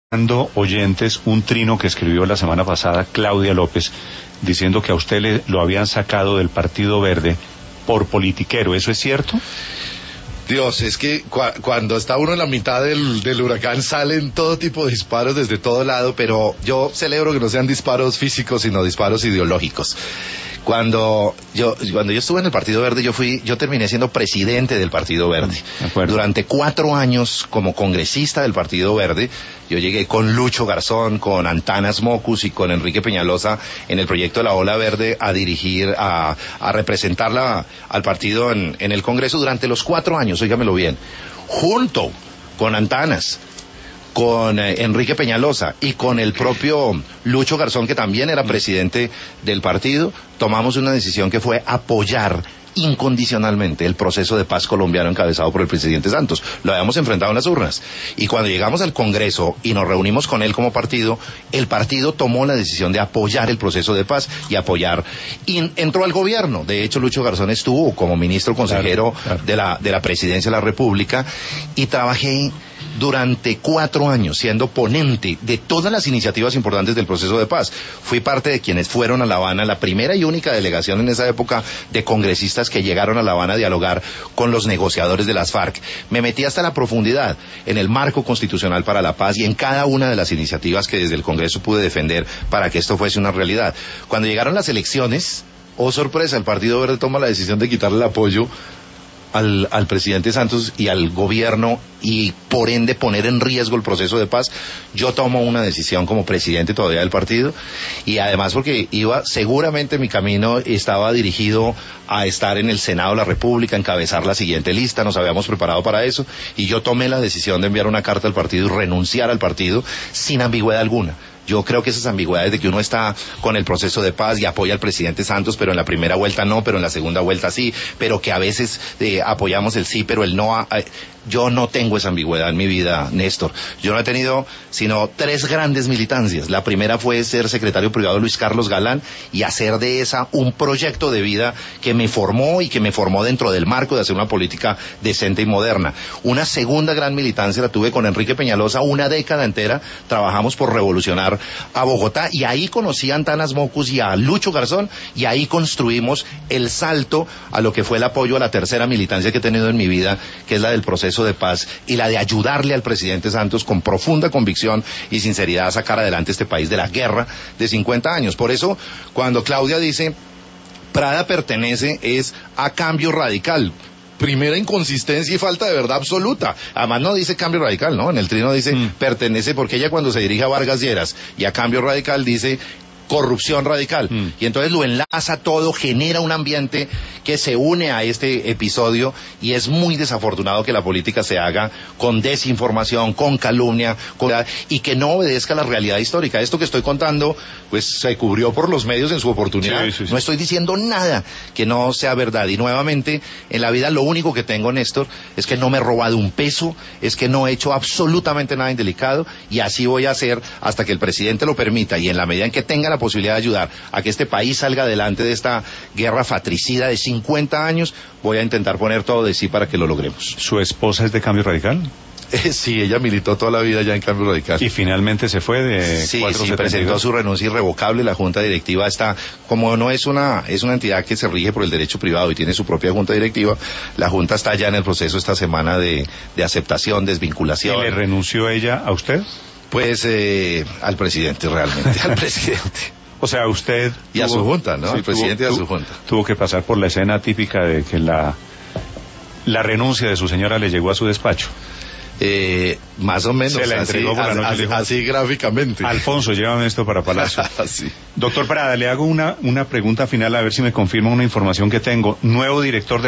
Dando oyentes un trino que escribió la semana pasada Claudia López, diciendo que a usted lo habían sacado del Partido Verde por politiquero. ¿Eso es cierto? Dios, es que cuando está uno en la mitad del huracán salen todo tipo de disparos desde todo lado, pero yo celebro que no sean disparos físicos, sino disparos ideológicos. Cuando yo estuve en el Partido Verde, yo terminé siendo presidente del Partido Verde. Durante 4 años como congresista del Partido Verde, yo llegué con Lucho Garzón, con Antanas Mockus y con Enrique Peñalosa en el proyecto de la Ola Verde a dirigir, a representarla al partido en el Congreso durante los 4 años, óigamelo bien, junto con Antanas, con Enrique Peñalosa y con el propio Lucho Garzón, que también era presidente del partido, tomamos una decisión que fue apoyar incondicionalmente el proceso de paz colombiano encabezado por el presidente Santos. Lo habíamos enfrentado en las urnas. Y cuando llegamos al Congreso y nos reunimos con él como partido, el partido tomó la decisión de apoyar el proceso de paz y apoyar. Y entró al gobierno. De hecho, Lucho Garzón estuvo como ministro consejero de la Presidencia de la República y trabajé durante 4 años siendo ponente de todas las iniciativas importantes del proceso de paz. Fui parte de quienes fueron a La Habana, la primera y única delegación en esa época de congresistas que llegaron a La Habana a dialogar con los negociadores de las FARC. Me metí hasta la profundidad en el marco constitucional para la paz y en cada una de las iniciativas que desde el Congreso pude defender para que esto fuese una realidad. Cuando llegaron las elecciones, oh sorpresa, el Partido Verde toma la decisión de quitarle el apoyo al presidente Santos y al gobierno y por ende poner en riesgo el proceso de paz. Yo tomo una decisión como presidente todavía del partido y además porque seguramente mi camino estaba dirigido a estar en el Senado de la República, encabezar la siguiente lista, nos habíamos preparado para eso y yo tomé la decisión de enviar una carta al partido y renunciar al partido sin ambigüedad alguna. Yo creo que esas ambigüedades de que uno está con el proceso de paz y apoya al presidente Santos, pero en la primera vuelta no, pero en la segunda vuelta sí, pero que a veces apoyamos el sí, pero el no. Yo no tengo esa ambigüedad en mi vida, Néstor. Yo no he tenido sino 3 grandes militancias. La primera fue ser secretario privado de Luis Carlos Galán y hacer de esa un proyecto de vida que me formó y que me formó dentro del marco de hacer una política decente y moderna. Una segunda gran militancia la tuve con Enrique Peñalosa, 1 década entera trabajamos por revolucionar a Bogotá y ahí conocí a Antanas Mockus y a Lucho Garzón y ahí construimos el salto a lo que fue el apoyo a la tercera militancia que he tenido en mi vida, que es la del proceso de paz y la de ayudarle al presidente Santos con profunda convicción y sinceridad a sacar adelante este país de la guerra de 50 años. Por eso, cuando Claudia dice Prada pertenece es a Cambio Radical, primera inconsistencia y falta de verdad absoluta. Además no dice Cambio Radical, ¿no? En el trino dice pertenece, porque ella cuando se dirige a Vargas Lleras y a Cambio Radical dice corrupción radical. Y entonces lo enlaza todo, genera un ambiente que se une a este episodio y es muy desafortunado que la política se haga con desinformación, con calumnia, y que no obedezca a la realidad histórica. Esto que estoy contando, pues se cubrió por los medios en su oportunidad. Sí. No estoy diciendo nada que no sea verdad. Y nuevamente, en la vida lo único que tengo, Néstor, es que no me he robado un peso, es que no he hecho absolutamente nada indelicado y así voy a hacer hasta que el presidente lo permita y en la medida en que tenga la posibilidad de ayudar a que este país salga adelante de esta guerra fratricida de 50 años, voy a intentar poner todo de sí para que lo logremos. ¿Su esposa es de Cambio Radical? Sí, ella militó toda la vida ya en Cambio Radical. ¿Y finalmente se fue de Sí, presentó su renuncia irrevocable. La junta directiva está, como no es una entidad que se rige por el derecho privado y tiene su propia junta directiva, la junta está ya en el proceso esta semana de aceptación, desvinculación. ¿Y le renunció ella a usted? Pues al presidente realmente, al presidente. O sea, usted... Y a su junta, ¿no? Al presidente y a su junta. Tuvo que pasar por la escena típica de que la renuncia de su señora le llegó a su despacho. Más o menos. Se la entregó por la noche. Así gráficamente. Alfonso, llévame esto para Palacio. Sí. Doctor Prada, le hago una pregunta final a ver si me confirma una información que tengo. Nuevo director de